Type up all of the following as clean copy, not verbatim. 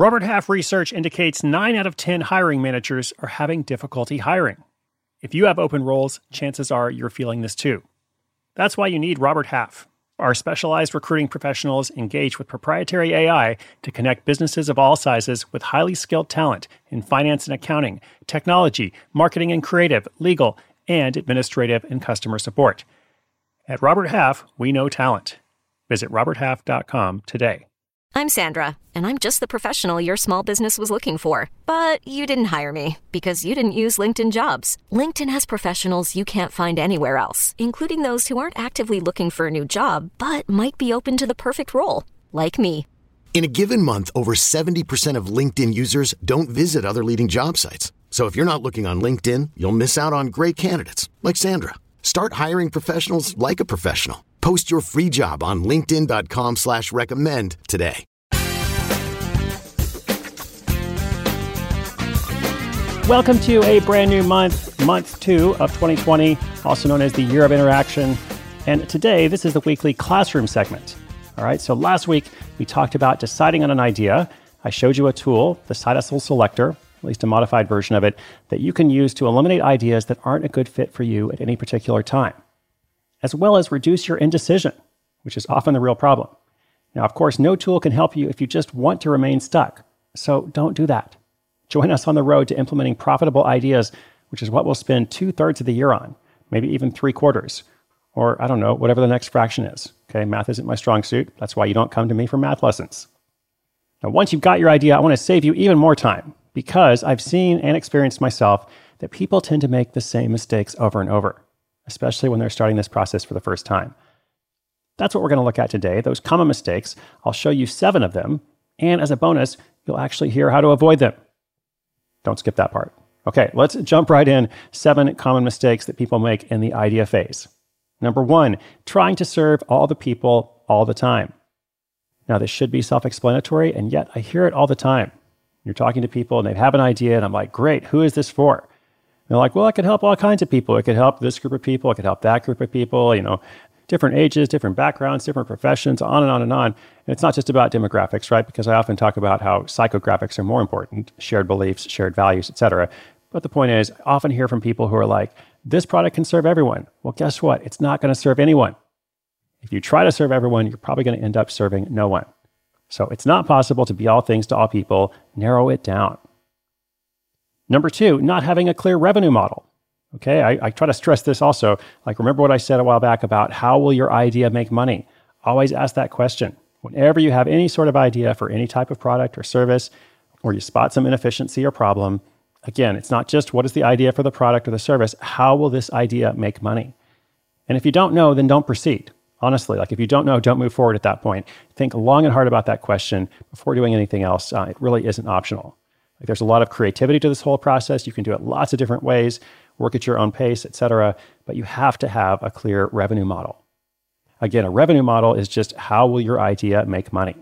Robert Half research indicates 9 out of 10 hiring managers are having difficulty hiring. If you have open roles, chances are you're feeling this too. That's why you need Robert Half. Our specialized recruiting professionals engage with proprietary AI to connect businesses of all sizes with highly skilled talent in finance and accounting, technology, marketing and creative, legal, and administrative and customer support. At Robert Half, we know talent. Visit roberthalf.com today. I'm Sandra, and I'm just the professional your small business was looking for. But you didn't hire me because you didn't use LinkedIn Jobs. LinkedIn has professionals you can't find anywhere else, including those who aren't actively looking for a new job, but might be open to the perfect role, like me. In a given month, over 70% of LinkedIn users don't visit other leading job sites. So if you're not looking on LinkedIn, you'll miss out on great candidates, like Sandra. Start hiring professionals like a professional. Post your free job on linkedin.com/recommend today. Welcome to a brand new month 2 of 2020, also known as the Year of Interaction. And today, this is the weekly classroom segment. All right, so last week, we talked about deciding on an idea. I showed you a tool, the Side Hustle Selector, at least a modified version of it, that you can use to eliminate ideas that aren't a good fit for you at any particular time, as well as reduce your indecision, which is often the real problem. Now, of course, no tool can help you if you just want to remain stuck. So don't do that. Join us on the road to implementing profitable ideas, which is what we'll spend 2/3 of the year on, maybe even 3/4, or I don't know, whatever the next fraction is. Okay, math isn't my strong suit. That's why you don't come to me for math lessons. Now, once you've got your idea, I want to save you even more time, because I've seen and experienced myself that people tend to make the same mistakes over and over, especially when they're starting this process for the first time. That's what we're going to look at today, those common mistakes. I'll show you 7 of them, and as a bonus, you'll actually hear how to avoid them. Don't skip that part. Okay, let's jump right in. 7 common mistakes that people make in the idea phase. Number 1, trying to serve all the people all the time. Now, this should be self-explanatory, and yet I hear it all the time. You're talking to people and they have an idea, and I'm like, great, who is this for? And they're like, well, it could help all kinds of people. It could help this group of people. It could help that group of people, different ages, different backgrounds, different professions, on and on and on. And it's not just about demographics, right? Because I often talk about how psychographics are more important, shared beliefs, shared values, etc. But the point is, I often hear from people who are like, this product can serve everyone. Well, guess what? It's not going to serve anyone. If you try to serve everyone, you're probably going to end up serving no one. So it's not possible to be all things to all people. Narrow it down. Number 2, not having a clear revenue model. Okay, I try to stress this also. Like, remember what I said a while back about how will your idea make money? Always ask that question. Whenever you have any sort of idea for any type of product or service, or you spot some inefficiency or problem, again, it's not just what is the idea for the product or the service, how will this idea make money? And if you don't know, then don't proceed. Honestly, if you don't know, don't move forward at that point. Think long and hard about that question before doing anything else. It really isn't optional. There's a lot of creativity to this whole process. You can do it lots of different ways, work at your own pace, etc. But you have to have a clear revenue model. Again, a revenue model is just how will your idea make money?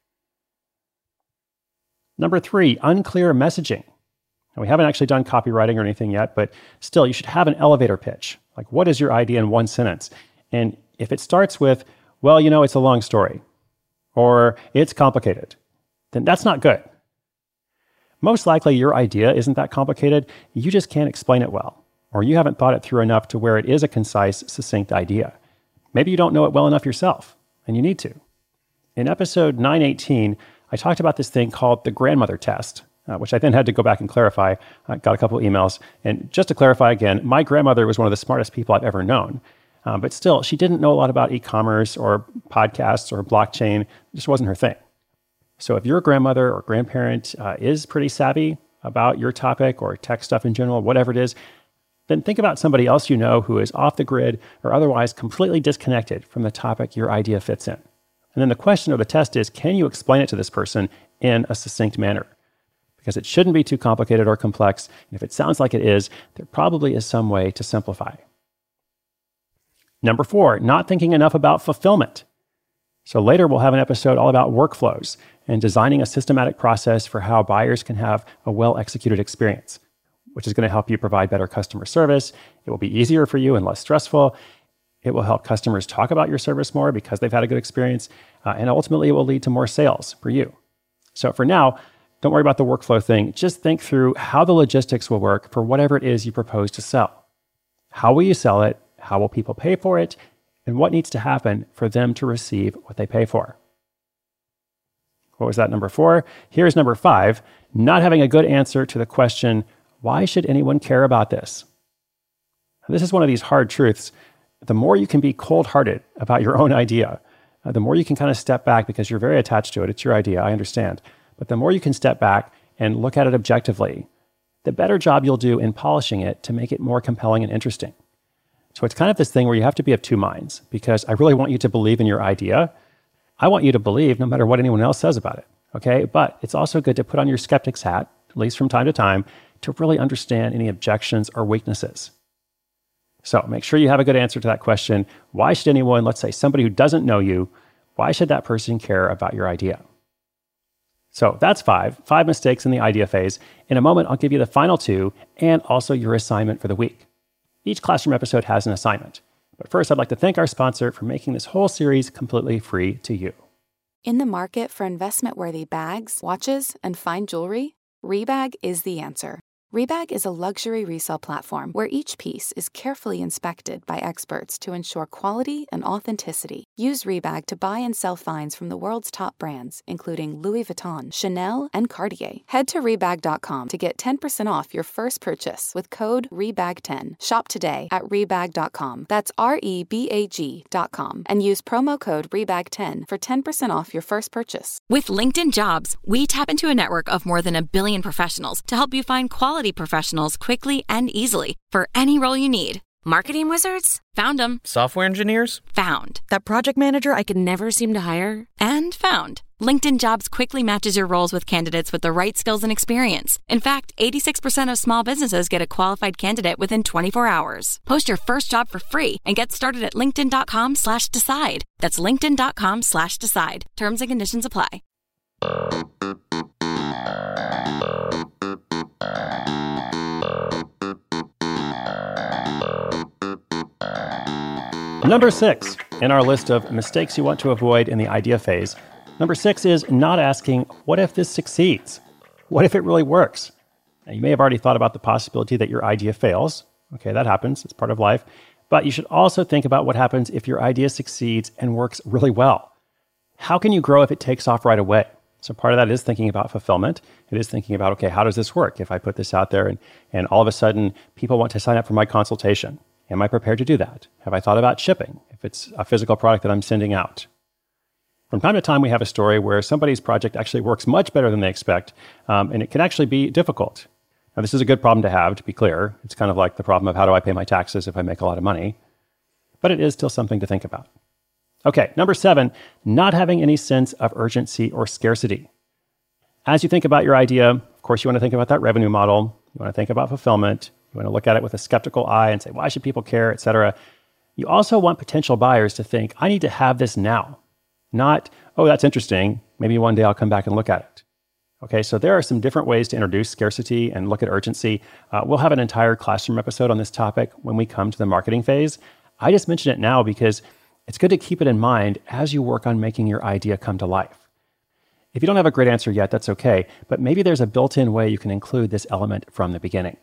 Number 3, unclear messaging. Now, we haven't actually done copywriting or anything yet, but still, you should have an elevator pitch. Like, what is your idea in one sentence? And if it starts with, well, it's a long story, or it's complicated, then that's not good. Most likely, your idea isn't that complicated. You just can't explain it well, or you haven't thought it through enough to where it is a concise, succinct idea. Maybe you don't know it well enough yourself, and you need to. In episode 918, I talked about this thing called the grandmother test, which I then had to go back and clarify. I got a couple of emails. And just to clarify again, my grandmother was one of the smartest people I've ever known. But still, she didn't know a lot about e-commerce or podcasts or blockchain. It just wasn't her thing. So if your grandmother or grandparent is pretty savvy about your topic or tech stuff in general, whatever it is, then think about somebody else you know who is off the grid or otherwise completely disconnected from the topic your idea fits in. And then the question or the test is, can you explain it to this person in a succinct manner? Because it shouldn't be too complicated or complex. And if it sounds like it is, there probably is some way to simplify. Number 4, not thinking enough about fulfillment. So later we'll have an episode all about workflows and designing a systematic process for how buyers can have a well-executed experience, which is going to help you provide better customer service. It will be easier for you and less stressful. It will help customers talk about your service more because they've had a good experience. And ultimately, it will lead to more sales for you. So for now, Don't worry about the workflow thing. Just think through how the logistics will work for whatever it is you propose to sell. How will you sell it? How will people pay for it? And what needs to happen for them to receive what they pay for? What was that, number 4? Here's number 5, not having a good answer to the question, why should anyone care about this? This is one of these hard truths. The more you can be cold-hearted about your own idea, the more you can kind of step back because you're very attached to it. It's your idea, I understand. But the more you can step back and look at it objectively, the better job you'll do in polishing it to make it more compelling and interesting. So it's kind of this thing where you have to be of two minds, because I really want you to believe in your idea. I want you to believe no matter what anyone else says about it, okay? But it's also good to put on your skeptic's hat, at least from time to time, to really understand any objections or weaknesses. So make sure you have a good answer to that question. Why should anyone, let's say somebody who doesn't know you, why should that person care about your idea? So that's 5 mistakes in the idea phase. In a moment, I'll give you the final 2 and also your assignment for the week. Each classroom episode has an assignment. But first, I'd like to thank our sponsor for making this whole series completely free to you. In the market for investment-worthy bags, watches, and fine jewelry, Rebag is the answer. Rebag is a luxury resale platform where each piece is carefully inspected by experts to ensure quality and authenticity. Use Rebag to buy and sell finds from the world's top brands, including Louis Vuitton, Chanel, and Cartier. Head to Rebag.com to get 10% off your first purchase with code REBAG10. Shop today at Rebag.com. That's REBAG.com. And use promo code REBAG10 for 10% off your first purchase. With LinkedIn Jobs, we tap into a network of more than 1 billion professionals to help you find quality professionals quickly and easily for any role you need. Marketing wizards? Found them. Software engineers? Found. That project manager I could never seem to hire? And found. LinkedIn Jobs quickly matches your roles with candidates with the right skills and experience. In fact, 86% of small businesses get a qualified candidate within 24 hours. Post your first job for free and get started at linkedin.com/decide. That's linkedin.com/decide. Terms and conditions apply. Number 6 in our list of mistakes you want to avoid in the idea phase. Number 6 is not asking, what if this succeeds? What if it really works? Now, you may have already thought about the possibility that your idea fails. Okay, that happens. It's part of life. But you should also think about what happens if your idea succeeds and works really well. How can you grow if it takes off right away? So part of that is thinking about fulfillment. It is thinking about, okay, how does this work? If I put this out there and all of a sudden people want to sign up for my consultation, am I prepared to do that? Have I thought about shipping if it's a physical product that I'm sending out? From time to time, we have a story where somebody's project actually works much better than they expect, and it can actually be difficult. Now, this is a good problem to have, to be clear. It's kind of like the problem of how do I pay my taxes if I make a lot of money? But it is still something to think about. Okay, number 7, not having any sense of urgency or scarcity. As you think about your idea, of course, you want to think about that revenue model. You want to think about fulfillment. You want to look at it with a skeptical eye and say, why should people care, et cetera. You also want potential buyers to think, I need to have this now. Not, oh, that's interesting. Maybe one day I'll come back and look at it. Okay, so there are some different ways to introduce scarcity and look at urgency. We'll have an entire classroom episode on this topic when we come to the marketing phase. I just mention it now because it's good to keep it in mind as you work on making your idea come to life. If you don't have a great answer yet, that's okay, but maybe there's a built-in way you can include this element from the beginning.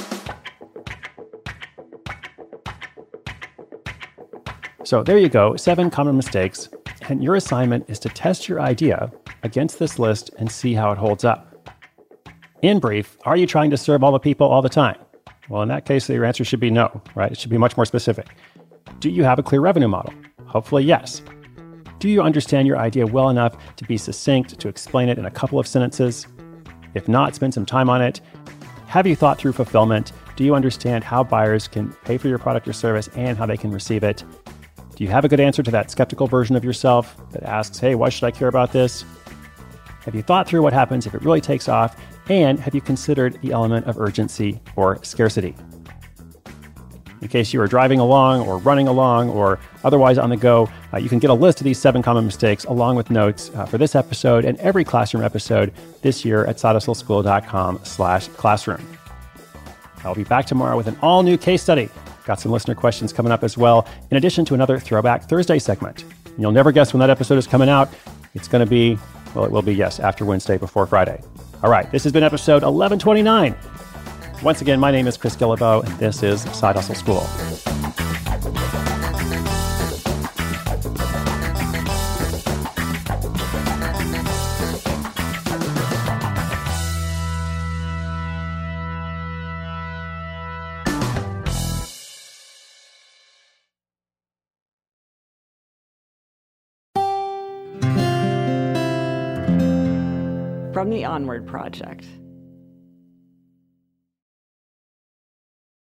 So there you go, 7 common mistakes, and your assignment is to test your idea against this list and see how it holds up. In brief, are you trying to serve all the people all the time? Well, in that case, your answer should be no, right? It should be much more specific. Do you have a clear revenue model? Hopefully, yes. Do you understand your idea well enough to be succinct, to explain it in a couple of sentences? If not, spend some time on it. Have you thought through fulfillment? Do you understand how buyers can pay for your product or service and how they can receive it? Do you have a good answer to that skeptical version of yourself that asks, hey, why should I care about this? Have you thought through what happens if it really takes off? And have you considered the element of urgency or scarcity? In case you are driving along or running along or otherwise on the go, you can get a list of these 7 common mistakes along with notes for this episode and every classroom episode this year at sidehustleschool.com/classroom. I'll be back tomorrow with an all-new case study. Got some listener questions coming up as well, in addition to another Throwback Thursday segment. And you'll never guess when that episode is coming out. It's going to be, well, it will be, yes, after Wednesday before Friday. All right, this has been episode 1129. Once again, my name is Chris Guillebeau, and this is Side Hustle School. From the Onward Project.